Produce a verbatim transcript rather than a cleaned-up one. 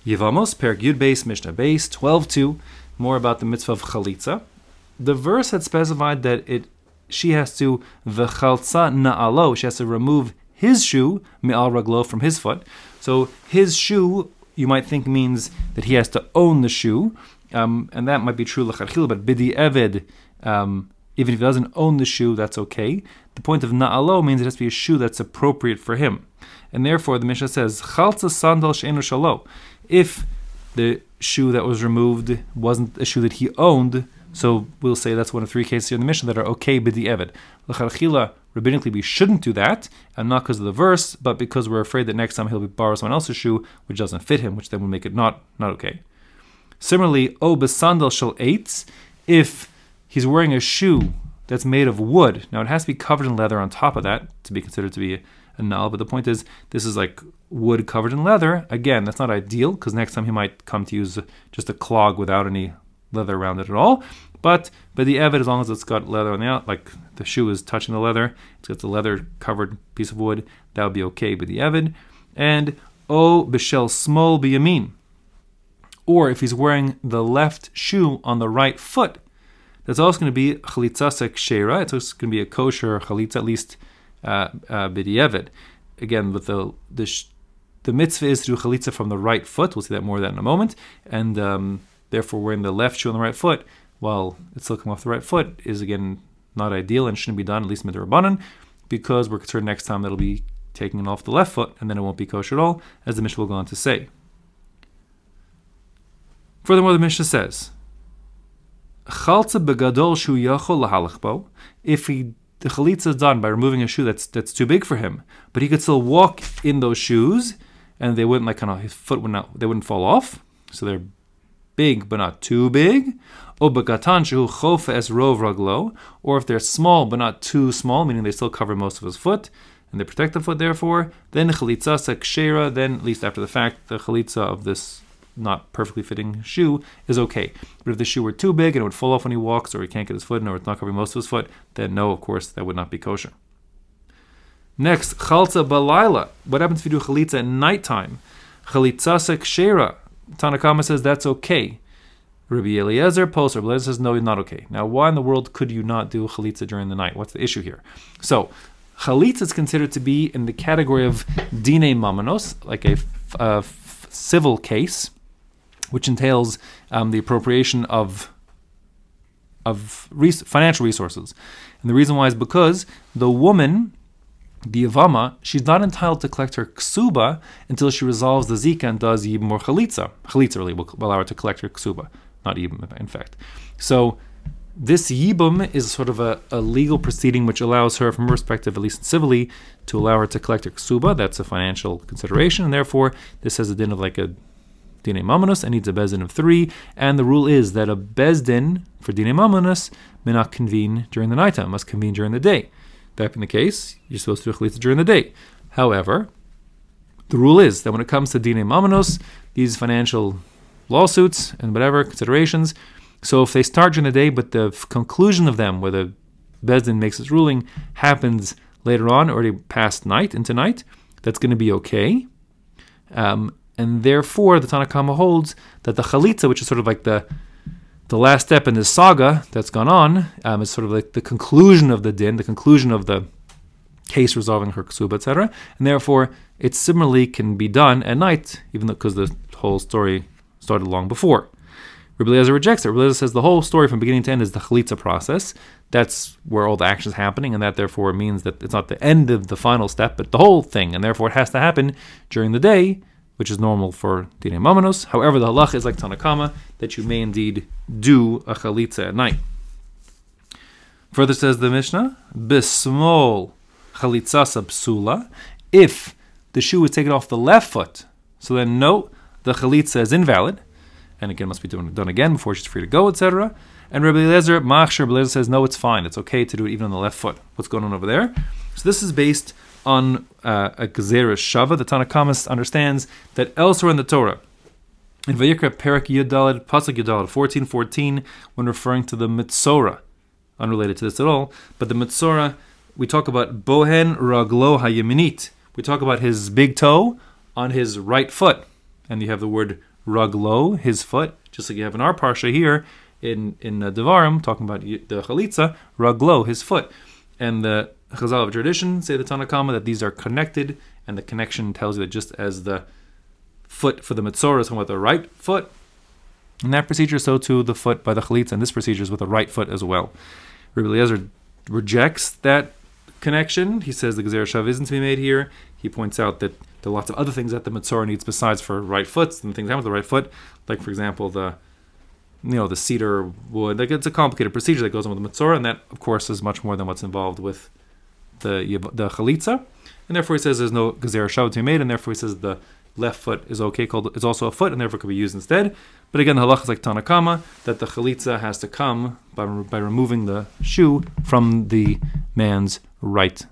Yevamos, Perak Yud Beis, Mishnah Beis, twelve two, more about the mitzvah of chalitza. The verse had specified that it she has to v'chaltza na'alo, she has to remove his shoe, mi'al raglo, from his foot. So his shoe, you might think, means that he has to own the shoe, um, and that might be true l'charchil, but bidi eved, um, even if he doesn't own the shoe, that's okay. The point of na'alo means it has to be a shoe that's appropriate for him. And therefore, the Mishnah says, chaltza sandal she'enu shalo. If the shoe that was removed wasn't a shoe that he owned, so we'll say that's one of three cases here in the Mishnah that are okay b'di eved. L'charchila, rabbinically, we shouldn't do that, and not because of the verse, but because we're afraid that next time he'll borrow someone else's shoe, which doesn't fit him, which then would make it not, not okay. Similarly, o b'sandal shel eitz, if he's wearing a shoe that's made of wood, now it has to be covered in leather on top of that to be considered to be a, a null, but the point is, this is like wood covered in leather. Again, that's not ideal, because next time he might come to use just a clog without any leather around it at all. But but the eved, as long as it's got leather on the out, like the shoe is touching the leather, it's got the leather covered piece of wood, that would be okay with the eved. And o b'shel smol b'yamin, or if he's wearing the left shoe on the right foot, that's also going to be chalitzasek sheira. It's also going to be a kosher chalitza, at least uh, uh, b'di eved. Again, with the the sh- the mitzvah is to do chalitza from the right foot. We'll see that more of that in a moment. And um, therefore, wearing the left shoe on the right foot, while it's still coming off the right foot, is again not ideal and shouldn't be done, at least midrabanan, because we're concerned next time that'll be taking it off the left foot, and then it won't be kosher at all, as the Mishnah will go on to say. Furthermore, the Mishnah says, Chaltza begadol shu yachol lahalach bo. If he the chalitza is done by removing a shoe that's that's too big for him, but he could still walk in those shoes, and they wouldn't like kind of his foot would not they wouldn't fall off, so they're big but not too big. O begatan shehu chofa es rov raglo, or if they're small but not too small, meaning they still cover most of his foot and they protect the foot. Therefore, then chalitza sekshera. Then at least after the fact, the chalitza of this not perfectly fitting shoe is okay. But if the shoe were too big and it would fall off when he walks, or he can't get his foot in, or it's not covering most of his foot, then no, of course, that would not be kosher. Next, chalza balayla. What happens if you do chalitza at nighttime? Chalitza sekshera. Tanna Kama says that's okay. Rabbi Eliezer, post Rabbi Eliezer says no, it's not okay. Now, why in the world could you not do chalitza during the night? What's the issue here? So, chalitza is considered to be in the category of dine mamanos, like a, f- a f- civil case, which entails um, the appropriation of of res- financial resources. And the reason why is because the woman, the Yavama, she's not entitled to collect her ksuba until she resolves the zika and does yibum or chalitza. Chalitza really will allow her to collect her ksuba, not yibum, in fact. So this yibum is sort of a, a legal proceeding which allows her, from her perspective, at least civilly, to allow her to collect her ksuba. That's a financial consideration, and therefore this has a din of like a Dine Mamonus and needs a bezdin of three, and the rule is that a bezdin for Dine Mamonus may not convene during the nighttime, must convene during the day. That being the case, you're supposed to do chalitza during the day. However, the rule is that when it comes to Dine Mamonus, these financial lawsuits and whatever considerations, so if they start during the day, but the f- conclusion of them, where the bezdin makes its ruling, happens later on, already past night, into night, that's going to be okay. Um, And therefore, the Tanna Kama holds that the chalitza, which is sort of like the the last step in this saga that's gone on, um, is sort of like the conclusion of the din, the conclusion of the case resolving her ksuba, et cetera. And therefore, it similarly can be done at night, even though because the whole story started long before. Rabbi Eliezer rejects it. Rabbi Eliezer says the whole story from beginning to end is the chalitza process. That's where all the action is happening, and that therefore means that it's not the end of the final step, but the whole thing, and therefore it has to happen during the day, which is normal for Dine Mamonos. However, the halach is like Tanna Kama, that you may indeed do a chalitza at night. Further says the Mishnah, Bismol chalitzasa psula, if the shoe is taken off the left foot, so then no, the chalitza is invalid, and again must be done, done again before she's free to go, et cetera. And Rabbi Eliezer, Machshir, Rabbi Eliezer says, no, it's fine, it's okay to do it even on the left foot. What's going on over there? So this is based on uh, a Gezerah Shava. The Tanna Kama understands that elsewhere in the Torah, in Vayikra Perak Yudalad, Pasuk Yudalad, fourteen fourteen, when referring to the Mitzorah, unrelated to this at all, but the Mitzorah, we talk about Bohen Raglo HaYeminit. We talk about his big toe on his right foot. And you have the word raglo, his foot, just like you have in our parsha here in in uh, Devarim, talking about the chalitza, raglo, his foot. And the Chazal of tradition say the Tanna Kama that these are connected, and the connection tells you that just as the foot for the Metzora is with the right foot, in that procedure, so too the foot by the chalitza, and this procedure is with the right foot as well. Rabbi Eliezer rejects that connection. He says the Gezer Shav isn't to be made here. He points out that there are lots of other things that the Metzora needs besides for right foots, and things happen with the right foot, like for example the you know the cedar wood. Like it's a complicated procedure that goes on with the Metzora, and that of course is much more than what's involved with the the chalitza. And therefore he says there's no Gezer Shav to be made, and therefore he says the left foot is okay, called it's also a foot, and therefore could be used instead. But again, the halach is like Tanna Kama, that the chalitza has to come by by removing the shoe from the man's right